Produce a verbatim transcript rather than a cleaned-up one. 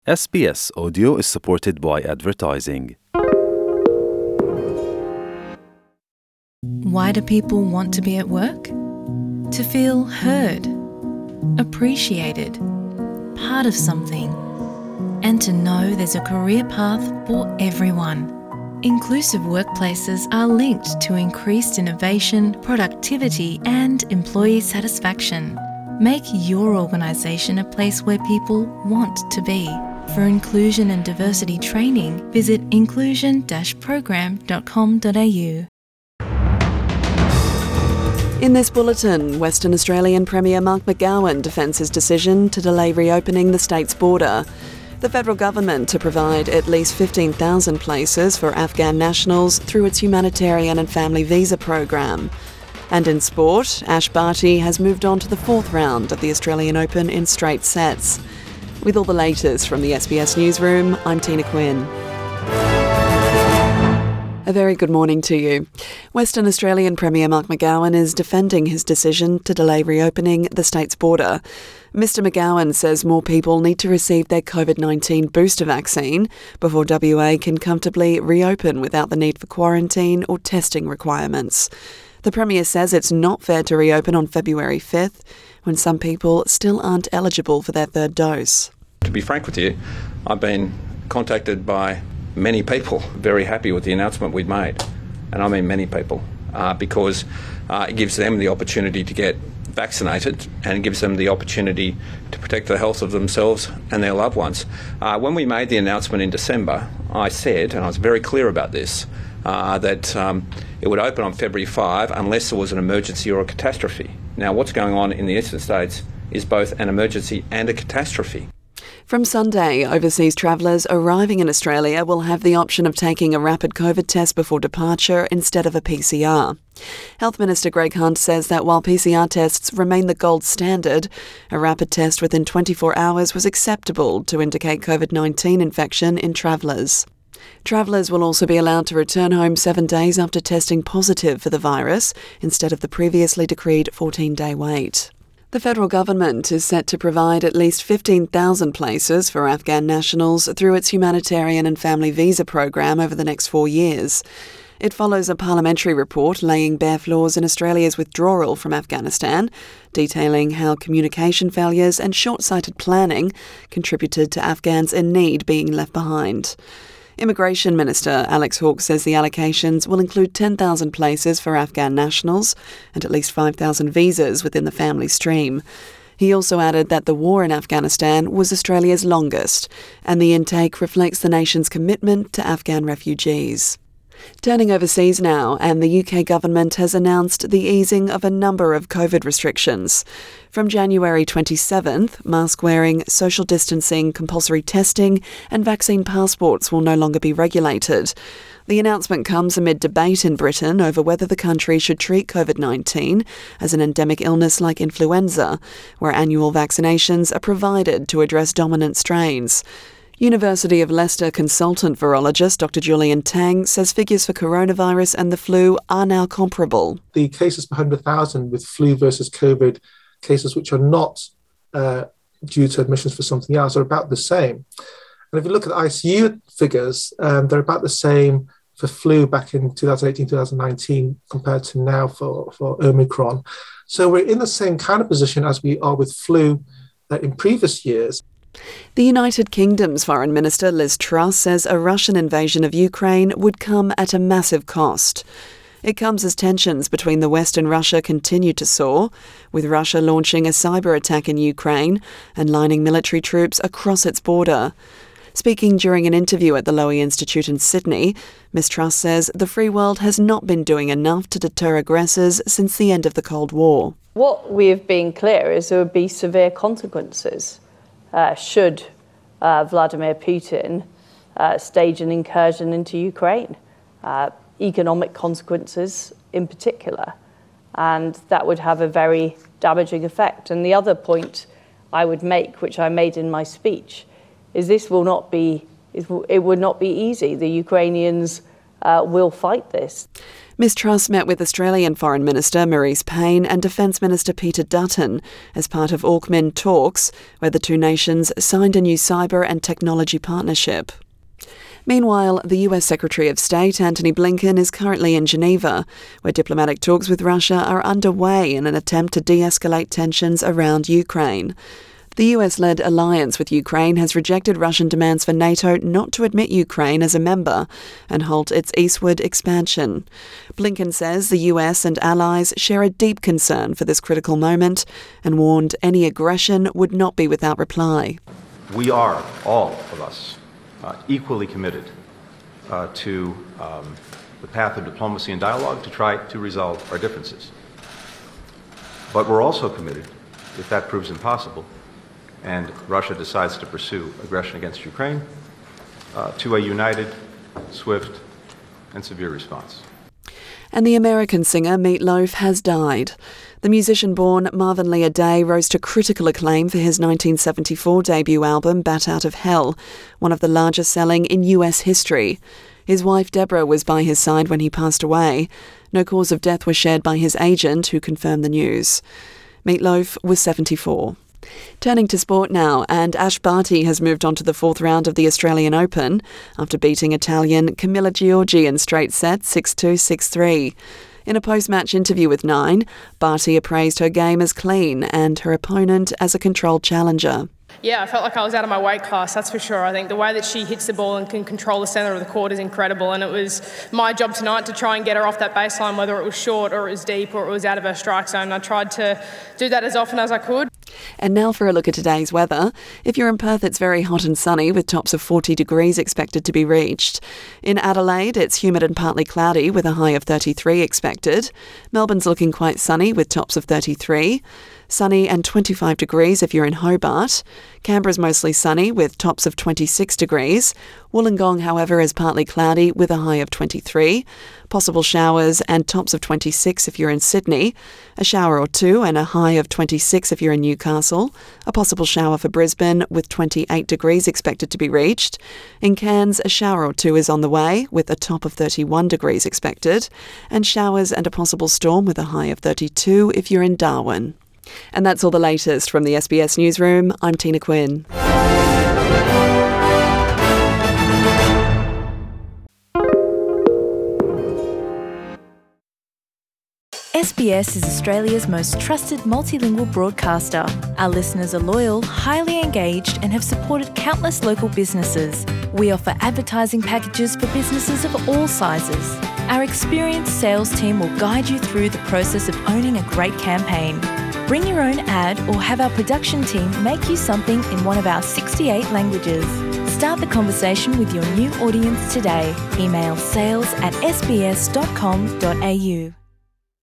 S B S Audio is supported by advertising. Why do people want to be at work? To feel heard, appreciated, part of something, and to know there's a career path for everyone. Inclusive workplaces are linked to increased innovation, productivity, and employee satisfaction. Make your organisation a place where people want to be. For inclusion and diversity training, visit inclusion dash program dot com dot a u. In this bulletin, Western Australian Premier Mark McGowan defends his decision to delay reopening the state's border. The federal government to provide at least fifteen thousand places for Afghan nationals through its humanitarian and family visa program. And in sport, Ash Barty has moved on to the fourth round of the Australian Open in straight sets. With all the latest from the S B S Newsroom, I'm Tina Quinn. A very good morning to you. Western Australian Premier Mark McGowan is defending his decision to delay reopening the state's border. Mister McGowan says more people need to receive their covid nineteen booster vaccine before W A can comfortably reopen without the need for quarantine or testing requirements. The Premier says it's not fair to reopen on February fifth when some people still aren't eligible for their third dose. To be frank with you, I've been contacted by many people very happy with the announcement we'd made, and I mean many people, uh, because uh, it gives them the opportunity to get vaccinated and it gives them the opportunity to protect the health of themselves and their loved ones. Uh, when we made the announcement in December, I said, and I was very clear about this, uh, that um, it would open on February fifth unless there was an emergency or a catastrophe. Now, what's going on in the eastern states is both an emergency and a catastrophe. From Sunday, overseas travellers arriving in Australia will have the option of taking a rapid COVID test before departure instead of a P C R. Health Minister Greg Hunt says that while P C R tests remain the gold standard, a rapid test within twenty-four hours was acceptable to indicate covid nineteen infection in travellers. Travellers will also be allowed to return home seven days after testing positive for the virus, instead of the previously decreed fourteen-day wait. The federal government is set to provide at least fifteen thousand places for Afghan nationals through its humanitarian and family visa program over the next four years. It follows a parliamentary report laying bare flaws in Australia's withdrawal from Afghanistan, detailing how communication failures and short-sighted planning contributed to Afghans in need being left behind. Immigration Minister Alex Hawke says the allocations will include ten thousand places for Afghan nationals and at least five thousand visas within the family stream. He also added that the war in Afghanistan was Australia's longest, and the intake reflects the nation's commitment to Afghan refugees. Turning overseas now, and the U K government has announced the easing of a number of COVID restrictions. From January twenty-seventh, mask wearing, social distancing, compulsory testing and vaccine passports will no longer be regulated. The announcement comes amid debate in Britain over whether the country should treat covid nineteen as an endemic illness like influenza, where annual vaccinations are provided to address dominant strains. University of Leicester consultant virologist Doctor Julian Tang says figures for coronavirus and the flu are now comparable. The cases per one hundred thousand with flu versus COVID cases which are not uh, due to admissions for something else are about the same. And if you look at the I C U figures, um, they're about the same for flu back in twenty eighteen, twenty nineteen compared to now for, for Omicron. So we're in the same kind of position as we are with flu uh, in previous years. The United Kingdom's Foreign Minister Liz Truss says a Russian invasion of Ukraine would come at a massive cost. It comes as tensions between the West and Russia continue to soar, with Russia launching a cyber attack in Ukraine and lining military troops across its border. Speaking during an interview at the Lowy Institute in Sydney, Miz Truss says the free world has not been doing enough to deter aggressors since the end of the Cold War. What we have been clear is there would be severe consequences Uh, should uh, Vladimir Putin uh, stage an incursion into Ukraine, uh, economic consequences in particular, and that would have a very damaging effect. And the other point I would make, which I made in my speech, is this will not be, it would not be easy. The Ukrainians uh, will fight this. Miz Truss met with Australian Foreign Minister Marise Payne and Defence Minister Peter Dutton as part of AUKUS talks, where the two nations signed a new cyber and technology partnership. Meanwhile, the U S Secretary of State Antony Blinken is currently in Geneva, where diplomatic talks with Russia are underway in an attempt to de-escalate tensions around Ukraine. The U S-led alliance with Ukraine has rejected Russian demands for NATO not to admit Ukraine as a member and halt its eastward expansion. Blinken says the U S and allies share a deep concern for this critical moment and warned any aggression would not be without reply. We are, all of us, uh, equally committed uh, to um, the path of diplomacy and dialogue to try to resolve our differences. But we're also committed, if that proves impossible, and Russia decides to pursue aggression against Ukraine, uh, to a united, swift, and severe response. And the American singer Meat Loaf has died. The musician-born Marvin Lee Aday rose to critical acclaim for his nineteen seventy-four debut album Bat Out of Hell, one of the largest selling in U S history. His wife Deborah was by his side when he passed away. No cause of death was shared by his agent, who confirmed the news. Meat Loaf was seventy-four. Turning to sport now, and Ash Barty has moved on to the fourth round of the Australian Open after beating Italian Camilla Giorgi in straight sets six two, six three. In a post-match interview with Nine, Barty appraised her game as clean and her opponent as a controlled challenger. Yeah, I felt like I was out of my weight class, that's for sure. I think the way that she hits the ball and can control the centre of the court is incredible, and it was my job tonight to try and get her off that baseline, whether it was short or it was deep or it was out of her strike zone. I tried to do that as often as I could. And now for a look at today's weather. If you're in Perth, it's very hot and sunny with tops of forty degrees expected to be reached. In Adelaide, it's humid and partly cloudy with a high of thirty-three expected. Melbourne's looking quite sunny with tops of thirty-three. Sunny and twenty-five degrees if you're in Hobart. Canberra's mostly sunny with tops of twenty-six degrees. Wollongong, however, is partly cloudy with a high of twenty-three. Possible showers and tops of twenty-six if you're in Sydney. A shower or two and a high of twenty-six if you're in Newcastle. A possible shower for Brisbane with twenty-eight degrees expected to be reached. In Cairns, a shower or two is on the way with a top of thirty-one degrees expected. And showers and a possible storm with a high of thirty-two if you're in Darwin. And that's all the latest from the S B S Newsroom. I'm Tina Quinn. S B S is Australia's most trusted multilingual broadcaster. Our listeners are loyal, highly engaged, and have supported countless local businesses. We offer advertising packages for businesses of all sizes. Our experienced sales team will guide you through the process of owning a great campaign. Bring your own ad or have our production team make you something in one of our sixty-eight languages. Start the conversation with your new audience today. Email sales at s b s dot com dot a u.